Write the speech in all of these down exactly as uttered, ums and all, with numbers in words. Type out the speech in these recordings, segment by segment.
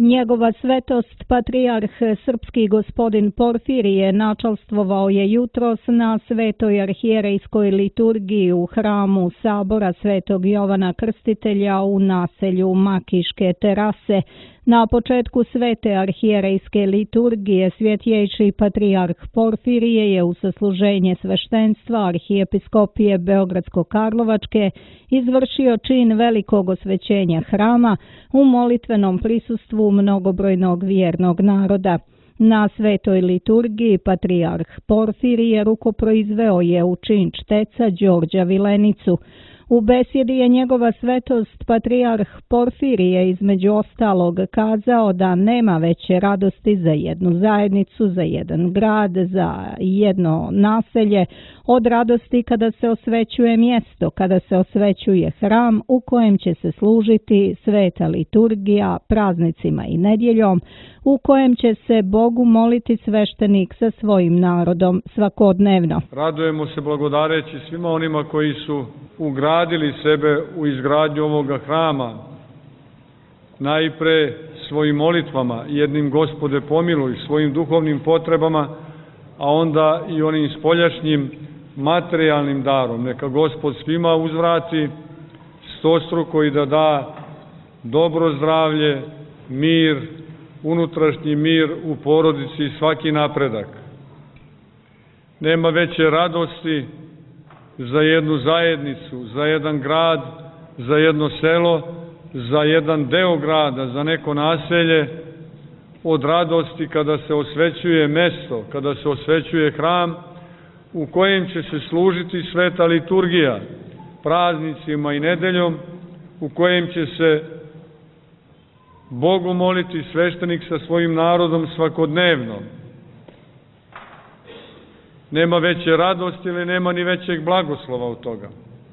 Njegova svetost, patrijarh srpski gospodin Porfirije, načalstvovao je jutros na svetoj arhijerejskoj liturgiji u hramu Sabora Svetog Jovana Krstitelja u naselju Makiške terase. Na početku svete arhijerejske liturgije svjetjejši patrijarh Porfirije je u sasluženje sveštenstva arhijepiskopije Beogradsko-Karlovačke izvršio čin velikog osvećenja hrama u molitvenom prisustvu mnogobrojnog vjernog naroda. Na svetoj liturgiji patrijarh Porfirije rukoproizveo je u čin čteca Đorđa Vilenicu. U besjedi je njegova svetost patrijarh Porfirije između ostalog kazao da nema veće radosti za jednu zajednicu, za jedan grad, za jedno naselje od radosti kada se osvećuje mjesto, kada se osvećuje hram u kojem će se služiti sveta liturgija praznicima i nedjeljom, u kojem će se Bogu moliti sveštenik sa svojim narodom svakodnevno. Radujemo se blagodareći svima onima koji su ugradili sebe u izgradnju ovoga hrama, najpre svojim molitvama, jednim Gospode pomiluj, svojim duhovnim potrebama, a onda i onim spoljašnjim materijalnim darom. Neka Gospod svima uzvrati stostruko i da da dobro zdravlje, mir, unutrašnji mir u porodici i svaki napredak. Nema veće radosti za jednu zajednicu, za jedan grad, za jedno selo, za jedan deo grada, za neko naselje, od radosti kada se osvećuje mesto, kada se osvećuje hram u kojem će se služiti sveta liturgija praznicima i nedeljom, u kojem će se Bogu moliti sveštenik sa svojim narodom svakodnevno. Nema veće radosti ili nema ni većeg blagoslova od toga.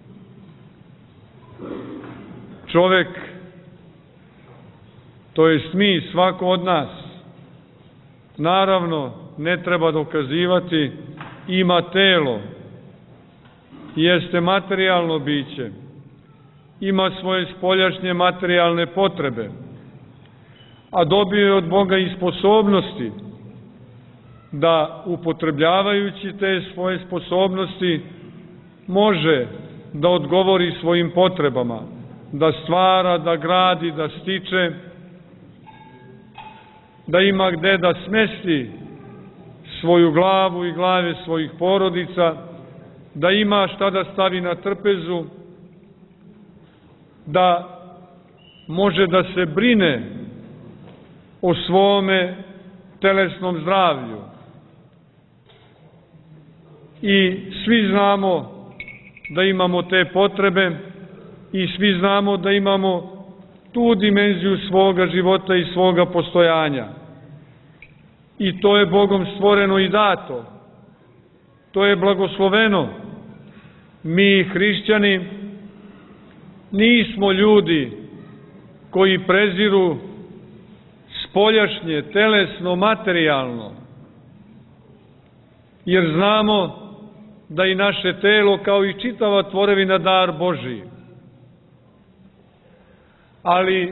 Čovek, to jest mi, svako od nas, naravno ne treba dokazivati, ima telo, jeste materijalno biće, ima svoje spoljašnje materijalne potrebe, a dobio je od Boga i sposobnosti da upotrebljavajući te svoje sposobnosti može da odgovori svojim potrebama, da stvara, da gradi, da stiče, da ima gde da smesti svoju glavu i glave svojih porodica, da ima šta da stavi na trpezu, da može da se brine o svome telesnom zdravlju. I svi znamo da imamo te potrebe i svi znamo da imamo tu dimenziju svoga života i svoga postojanja. I to je Bogom stvoreno i dato. To je blagosloveno. Mi, hrišćani, nismo ljudi koji preziru spoljašnje, telesno, materijalno, jer znamo da i naše telo, kao i čitava tvorevina, dar Božiji. Ali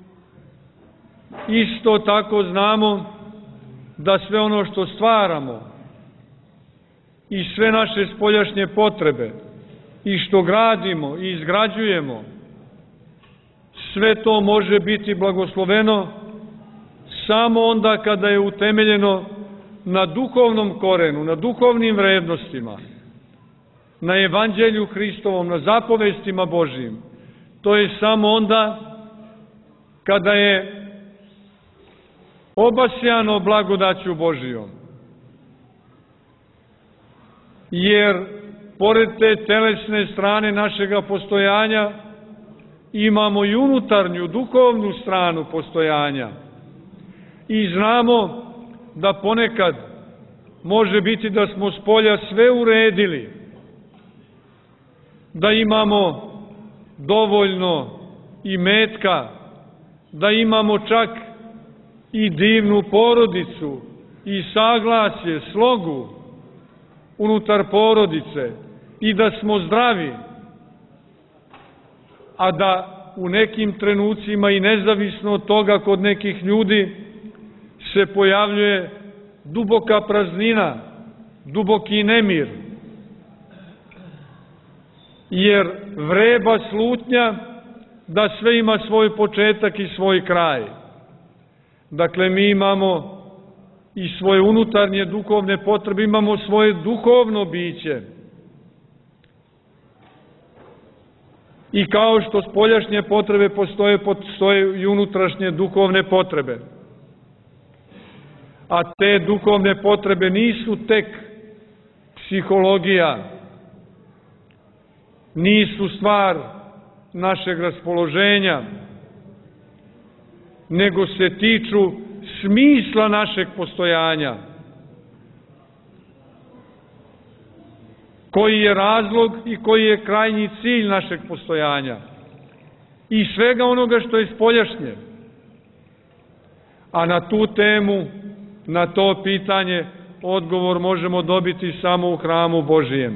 isto tako znamo da sve ono što stvaramo i sve naše spoljašnje potrebe i što gradimo i izgrađujemo, sve to može biti blagosloveno samo onda kada je utemeljeno na duhovnom korenu, na duhovnim vrednostima, na evanđelju Hristovom, na zapovestima Božijim. To je samo onda kada je obasjano blagodaću Božijom. Jer pored te telesne strane našega postojanja imamo i unutarnju, duhovnu stranu postojanja. I znamo da ponekad može biti da smo spolja sve uredili, da imamo dovoljno i metka, da imamo čak i divnu porodicu i saglasje, slogu unutar porodice i da smo zdravi, a da u nekim trenucima i nezavisno od toga kod nekih ljudi se pojavljuje duboka praznina, duboki nemir, jer vreba slutnja da sve ima svoj početak i svoj kraj. Dakle, mi imamo i svoje unutarnje duhovne potrebe, imamo svoje duhovno biće. I kao što spoljašnje potrebe postoje, postoje i unutrašnje duhovne potrebe. A te duhovne potrebe nisu tek psihologija, nisu stvar našeg raspoloženja, nego se tiču smisla našeg postojanja. Koji je razlog i koji je krajnji cilj našeg postojanja i svega onoga što je spoljašnje. A na tu temu, na to pitanje, odgovor možemo dobiti samo u hramu Božijem.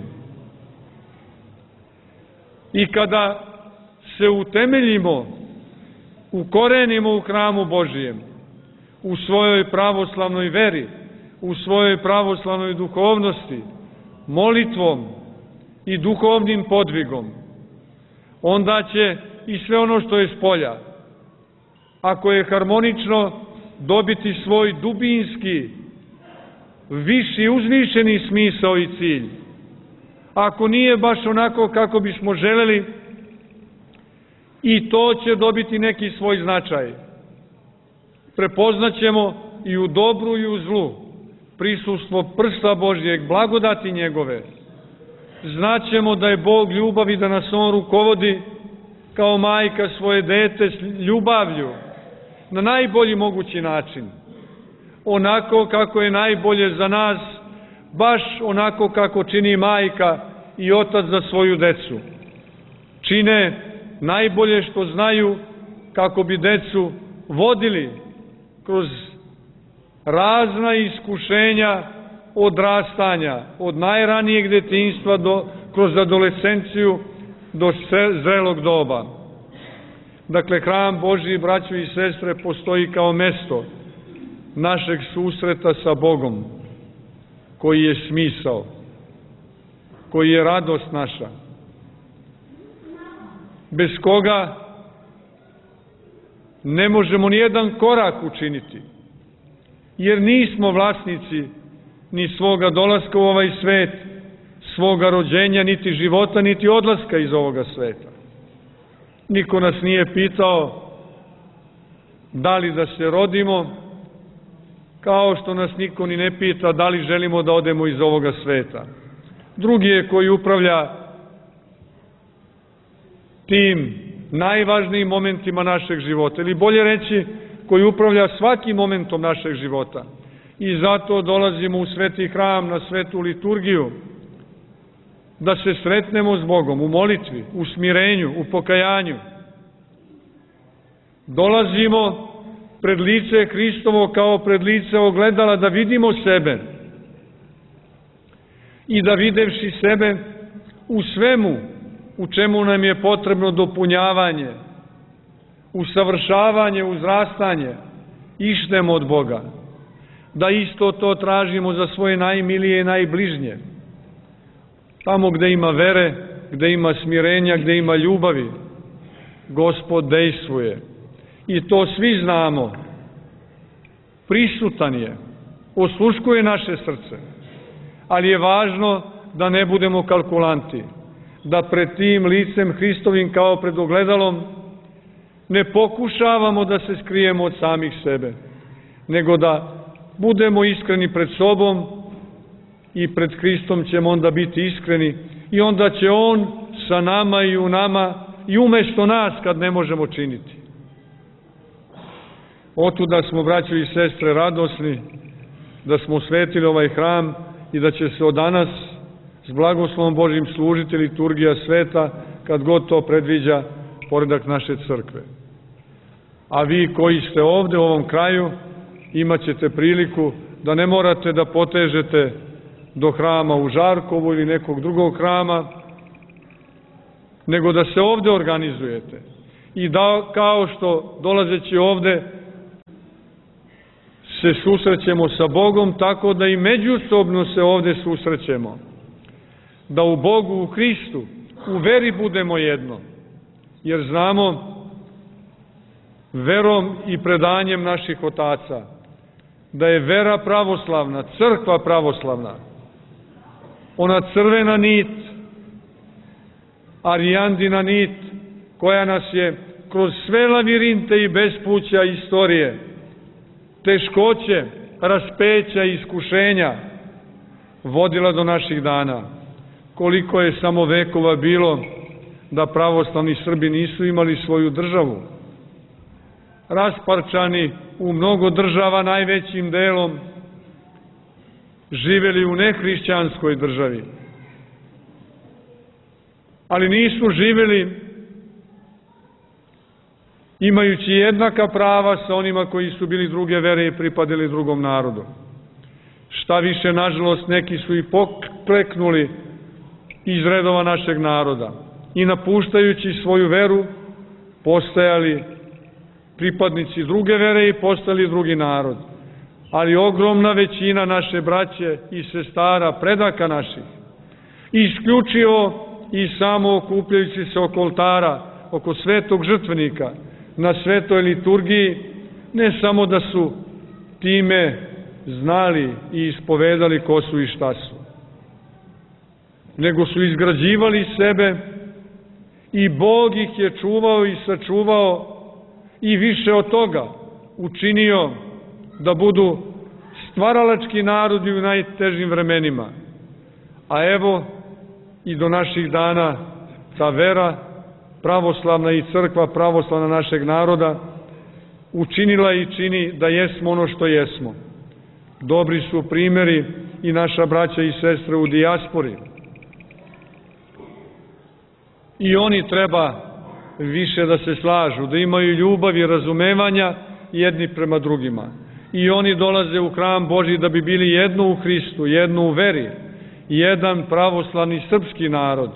I kada se utemeljimo, ukorenimo u hramu Božijem, u svojoj pravoslavnoj veri, u svojoj pravoslavnoj duhovnosti, molitvom i duhovnim podvigom, onda će i sve ono što je spolja, ako je harmonično, dobiti svoj dubinski, viši, uzvišeni smisao i cilj. Ako nije baš onako kako bismo želeli, i to će dobiti neki svoj značaj. Prepoznaćemo i u dobru i u zlu prisustvo prsta Božjeg, blagodati njegove. Znaćemo da je Bog ljubav i da nas on rukovodi kao majka svoje dete s ljubavlju na najbolji mogući način. Onako kako je najbolje za nas, baš onako kako čini majka i otac za svoju decu. Čine najbolje što znaju kako bi decu vodili kroz razna iskušenja odrastanja, od najranijeg detinjstva do, kroz adolescenciju do zrelog doba. Dakle, hram Božji, braćo i sestre, postoji kao mesto našeg susreta sa Bogom, koji je smisao, koji je radost naša, bez koga ne možemo ni jedan korak učiniti, jer nismo vlasnici ni svoga dolaska u ovaj svet, svoga rođenja, niti života, niti odlaska iz ovoga sveta. Niko nas nije pitao da li da se rodimo, kao što nas niko ni ne pita da li želimo da odemo iz ovoga sveta. Drugi je koji upravlja tim najvažnijim momentima našeg života, ili bolje reći, koji upravlja svakim momentom našeg života. I zato dolazimo u sveti hram, na svetu liturgiju, da se sretnemo s Bogom u molitvi, u smirenju, u pokajanju. Dolazimo pred lice Hristovo kao pred lice ogledala da vidimo sebe i da videvši sebe u svemu u čemu nam je potrebno dopunjavanje, usavršavanje, uzrastanje, ištemo od Boga. Da isto to tražimo za svoje najmilije i najbližnje. Tamo gde ima vere, gde ima smirenja, gde ima ljubavi, Gospod dejstvuje. I to svi znamo. Prisutan je, osluškuje naše srce. Ali je važno da ne budemo kalkulanti, da pred tim licem Hristovim kao pred ogledalom ne pokušavamo da se skrijemo od samih sebe, nego da budemo iskreni pred sobom i pred Hristom ćemo onda biti iskreni i onda će On sa nama i u nama i umesto nas kad ne možemo činiti. Otuda smo, braćo i sestre, radosni da smo osvetili ovaj hram i da će se od danas s blagoslovom Božjim služiti liturgija sveta kad god to predviđa poredak naše crkve. A vi koji ste ovde u ovom kraju imat ćete priliku da ne morate da potežete do hrama u Žarkovu ili nekog drugog hrama, nego da se ovde organizujete i da kao što dolazeći ovde se susrećemo sa Bogom, tako da i međusobno se ovde susrećemo. Da u Bogu, u Hristu, u veri budemo jedno. Jer znamo verom i predanjem naših otaca da je vera pravoslavna, crkva pravoslavna, ona crvena nit, arijandina nit, koja nas je kroz sve lavirinte i bespuća istorije, teškoće, raspeća i iskušenja vodila do naših dana. Koliko je samo vekova bilo da pravoslavni Srbi nisu imali svoju državu, rasparčani u mnogo država, najvećim delom živeli u nehrišćanskoj državi, ali nisu živeli imajući jednaka prava sa onima koji su bili druge vere i pripadili drugom narodu. Šta više, nažalost, neki su i pokleknuli iz redova našeg naroda i napuštajući svoju veru postajali pripadnici druge vere i postali drugi narod. Ali ogromna većina naše braće i sestara, predaka naših, isključivo i samo okupljajući se oko oltara, oko svetog žrtvenika, na svetoj liturgiji, ne samo da su time znali i ispovedali ko su i šta su, nego su izgrađivali sebe i Bog ih je čuvao i sačuvao i više od toga učinio da budu stvaralački narodi u najtežim vremenima. A evo i do naših dana ta vera pravoslavna i crkva pravoslavna našeg naroda učinila i čini da jesmo ono što jesmo. Dobri su primjeri i naša braća i sestre u dijaspori. I oni treba više da se slažu, da imaju ljubav i razumevanja jedni prema drugima. I oni dolaze u hram Božji da bi bili jedno u Hristu, jedno u veri, jedan pravoslavni srpski narod.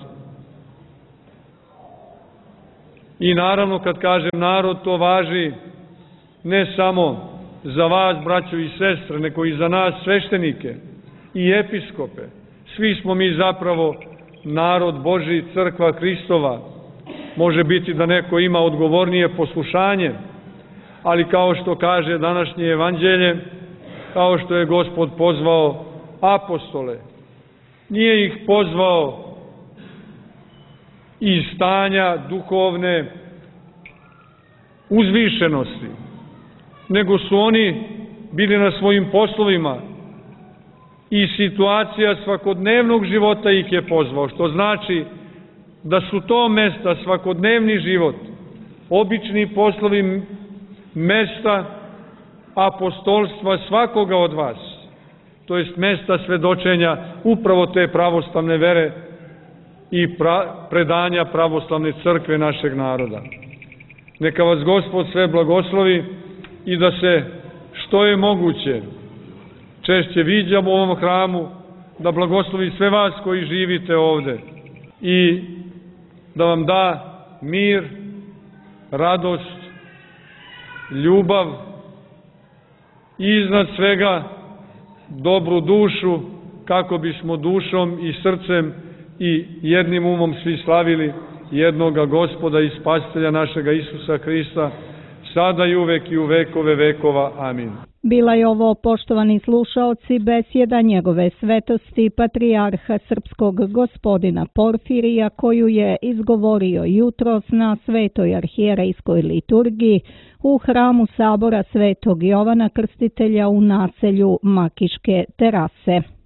I naravno, kad kažem narod, to važi ne samo za vas, braćo i sestre, nego i za nas sveštenike i episkope. Svi smo mi zapravo narod Božji, crkva Hristova. Može biti da neko ima odgovornije poslušanje, ali kao što kaže današnje evanđelje, kao što je Gospod pozvao apostole, nije ih pozvao iz stanja duhovne uzvišenosti, nego su oni bili na svojim poslovima i situacija svakodnevnog života ih je pozvao, što znači da su to mesta, svakodnevni život, obični poslovi, mesta apostolstva svakoga od vas, to jest mesta svedočenja upravo te pravoslavne vere i pra, predanja pravoslavne crkve našeg naroda. Neka vas Gospod sve blagoslovi i da se što je moguće češće viđamo u ovom hramu, da blagoslovi sve vas koji živite ovde i da vam da mir, radost, ljubav i iznad svega dobru dušu, kako bismo dušom i srcem i jednim umom svi slavili jednoga Gospoda i Spasitelja našega Isusa Hrista, sada i uvek i u vekove vekova. Amin. Bila je ovo, poštovani slušaoci, besjeda njegove svetosti patrijarha srpskog gospodina Porfirija, koju je izgovorio jutros na svetoj arhijerejskoj liturgiji u hramu sabora Svetog Jovana Krstitelja u naselju Makiške terase.